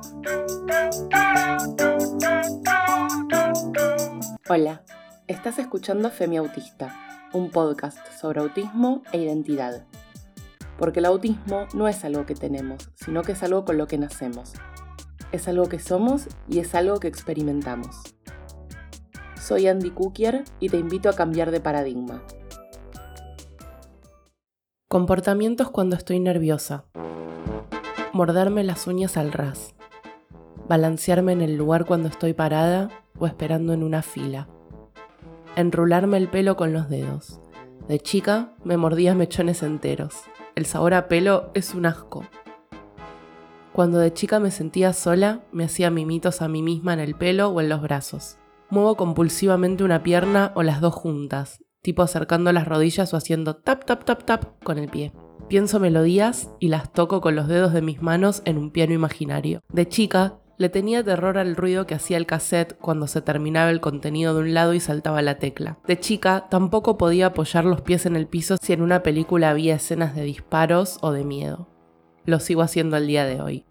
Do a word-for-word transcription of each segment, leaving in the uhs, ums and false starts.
Hola, estás escuchando Femi Autista, un podcast sobre autismo e identidad. Porque el autismo no es algo que tenemos, sino que es algo con lo que nacemos. Es algo que somos y es algo que experimentamos. Soy Andy Kukier y te invito a cambiar de paradigma. Comportamientos cuando estoy nerviosa. Morderme las uñas al ras. Balancearme en el lugar cuando estoy parada o esperando en una fila. Enrularme el pelo con los dedos. De chica me mordía mechones enteros. El sabor a pelo es un asco. Cuando de chica me sentía sola, me hacía mimitos a mí misma en el pelo o en los brazos. Muevo compulsivamente una pierna o las dos juntas, tipo acercando las rodillas o haciendo tap tap tap tap con el pie. Pienso melodías y las toco con los dedos de mis manos en un piano imaginario. De chica, le tenía terror al ruido que hacía el cassette cuando se terminaba el contenido de un lado y saltaba la tecla. De chica, tampoco podía apoyar los pies en el piso si en una película había escenas de disparos o de miedo. Lo sigo haciendo al día de hoy.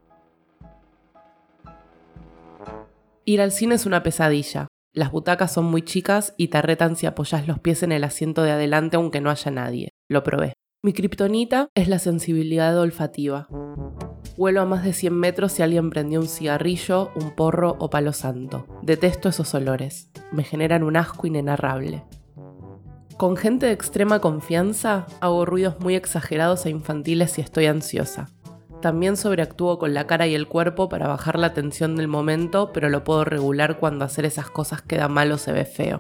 Ir al cine es una pesadilla. Las butacas son muy chicas y te retan si apoyas los pies en el asiento de adelante aunque no haya nadie. Lo probé. Mi kriptonita es la sensibilidad olfativa. Huelo a más de cien metros si alguien prendió un cigarrillo, un porro o palo santo. Detesto esos olores. Me generan un asco inenarrable. Con gente de extrema confianza, hago ruidos muy exagerados e infantiles si estoy ansiosa. También sobreactúo con la cara y el cuerpo para bajar la tensión del momento, pero lo puedo regular cuando hacer esas cosas queda mal o se ve feo.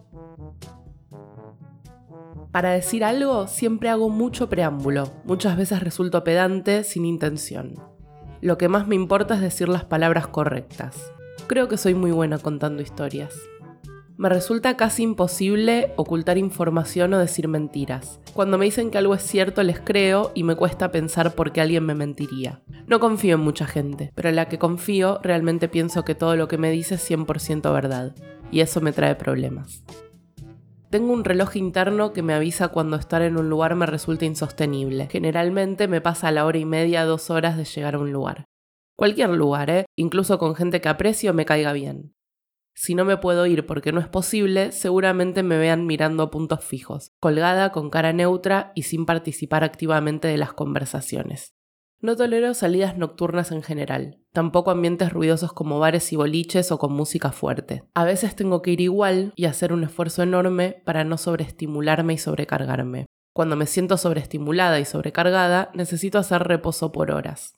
Para decir algo, siempre hago mucho preámbulo. Muchas veces resulto pedante sin intención. Lo que más me importa es decir las palabras correctas. Creo que soy muy buena contando historias. Me resulta casi imposible ocultar información o decir mentiras. Cuando me dicen que algo es cierto, les creo y me cuesta pensar por qué alguien me mentiría. No confío en mucha gente, pero en la que confío realmente pienso que todo lo que me dice es cien por ciento verdad. Y eso me trae problemas. Tengo un reloj interno que me avisa cuando estar en un lugar me resulta insostenible. Generalmente me pasa a la hora y media, dos horas de llegar a un lugar. Cualquier lugar, ¿eh? Incluso con gente que aprecio me caiga bien. Si no me puedo ir porque no es posible, seguramente me vean mirando puntos fijos, colgada con cara neutra y sin participar activamente de las conversaciones. No tolero salidas nocturnas en general, tampoco ambientes ruidosos como bares y boliches o con música fuerte. A veces tengo que ir igual y hacer un esfuerzo enorme para no sobreestimularme y sobrecargarme. Cuando me siento sobreestimulada y sobrecargada, necesito hacer reposo por horas.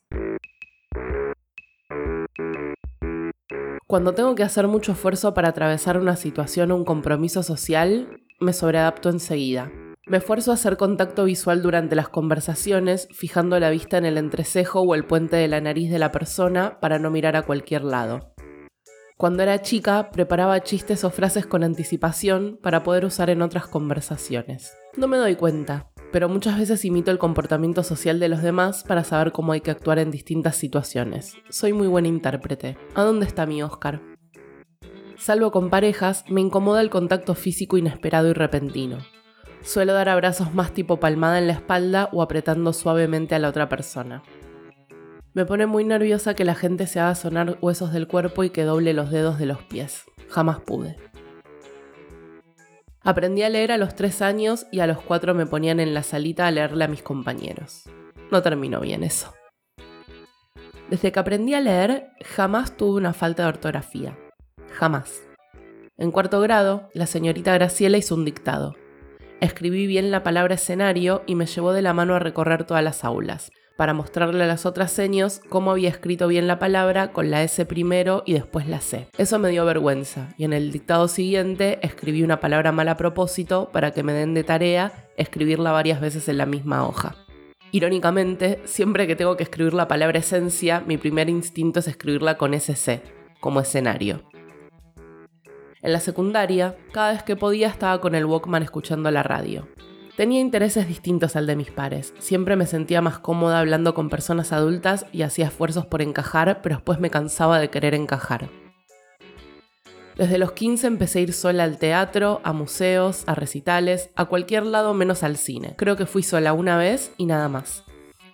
Cuando tengo que hacer mucho esfuerzo para atravesar una situación o un compromiso social, me sobreadapto enseguida. Me esfuerzo a hacer contacto visual durante las conversaciones, fijando la vista en el entrecejo o el puente de la nariz de la persona para no mirar a cualquier lado. Cuando era chica, preparaba chistes o frases con anticipación para poder usar en otras conversaciones. No me doy cuenta, pero muchas veces imito el comportamiento social de los demás para saber cómo hay que actuar en distintas situaciones. Soy muy buen intérprete. ¿A dónde está mi Oscar? Salvo con parejas, me incomoda el contacto físico inesperado y repentino. Suelo dar abrazos más tipo palmada en la espalda o apretando suavemente a la otra persona. Me pone muy nerviosa que la gente se haga sonar huesos del cuerpo y que doble los dedos de los pies. Jamás pude. Aprendí a leer a los tres años y a los cuatro me ponían en la salita a leerle a mis compañeros. No terminó bien eso. Desde que aprendí a leer, jamás tuve una falta de ortografía. Jamás. En cuarto grado, la señorita Graciela hizo un dictado. Escribí bien la palabra escenario y me llevó de la mano a recorrer todas las aulas, para mostrarle a las otras seños cómo había escrito bien la palabra con la S primero y después la C. Eso me dio vergüenza, y en el dictado siguiente escribí una palabra mal a propósito para que me den de tarea escribirla varias veces en la misma hoja. Irónicamente, siempre que tengo que escribir la palabra esencia, mi primer instinto es escribirla con S C, como escenario. En la secundaria, cada vez que podía estaba con el Walkman escuchando la radio. Tenía intereses distintos al de mis pares. Siempre me sentía más cómoda hablando con personas adultas y hacía esfuerzos por encajar, pero después me cansaba de querer encajar. Desde los quince empecé a ir sola al teatro, a museos, a recitales, a cualquier lado menos al cine. Creo que fui sola una vez y nada más.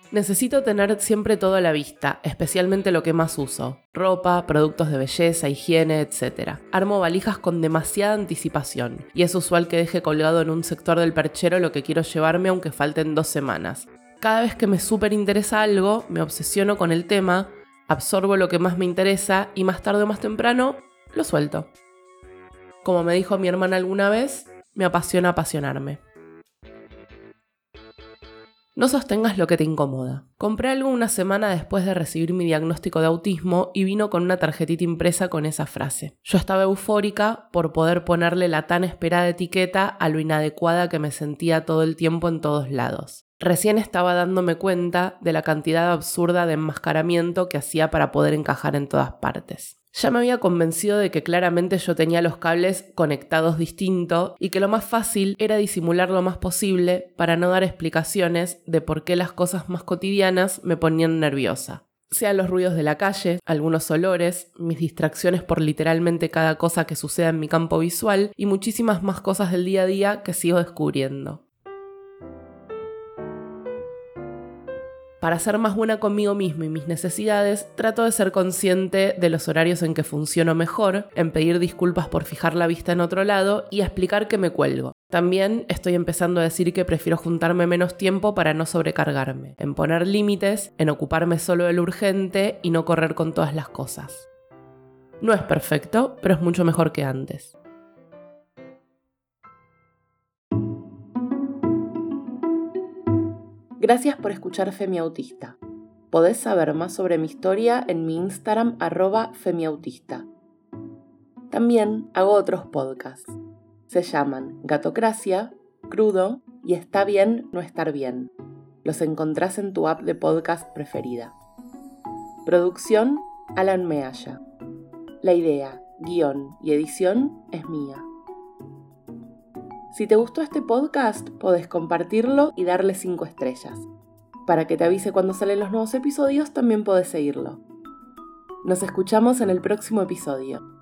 Necesito tener siempre todo a la vista, especialmente lo que más uso. Ropa, productos de belleza, higiene, etcétera. Armo valijas con demasiada anticipación, y es usual que deje colgado en un sector del perchero lo que quiero llevarme aunque falten dos semanas. Cada vez que me súper interesa algo, me obsesiono con el tema, absorbo lo que más me interesa y más tarde o más temprano, lo suelto. Como me dijo mi hermana alguna vez, me apasiona apasionarme. No sostengas lo que te incomoda. Compré algo una semana después de recibir mi diagnóstico de autismo y vino con una tarjetita impresa con esa frase. Yo estaba eufórica por poder ponerle la tan esperada etiqueta a lo inadecuada que me sentía todo el tiempo en todos lados. Recién estaba dándome cuenta de la cantidad absurda de enmascaramiento que hacía para poder encajar en todas partes. Ya me había convencido de que claramente yo tenía los cables conectados distinto y que lo más fácil era disimular lo más posible para no dar explicaciones de por qué las cosas más cotidianas me ponían nerviosa. Sean los ruidos de la calle, algunos olores, mis distracciones por literalmente cada cosa que suceda en mi campo visual y muchísimas más cosas del día a día que sigo descubriendo. Para ser más buena conmigo mismo y mis necesidades, trato de ser consciente de los horarios en que funciono mejor, en pedir disculpas por fijar la vista en otro lado y a explicar que me cuelgo. También estoy empezando a decir que prefiero juntarme menos tiempo para no sobrecargarme, en poner límites, en ocuparme solo de lo urgente y no correr con todas las cosas. No es perfecto, pero es mucho mejor que antes. Gracias por escuchar Femiautista. Podés saber más sobre mi historia en mi Instagram arroba femiautista. También hago otros podcasts. Se llaman Gatocracia, Crudo y Está bien no estar bien. Los encontrás en tu app de podcast preferida. Producción, Alan Mealla. La idea, guión y edición es mía. Si te gustó este podcast, podés compartirlo y darle cinco estrellas. Para que te avise cuando salen los nuevos episodios, también podés seguirlo. Nos escuchamos en el próximo episodio.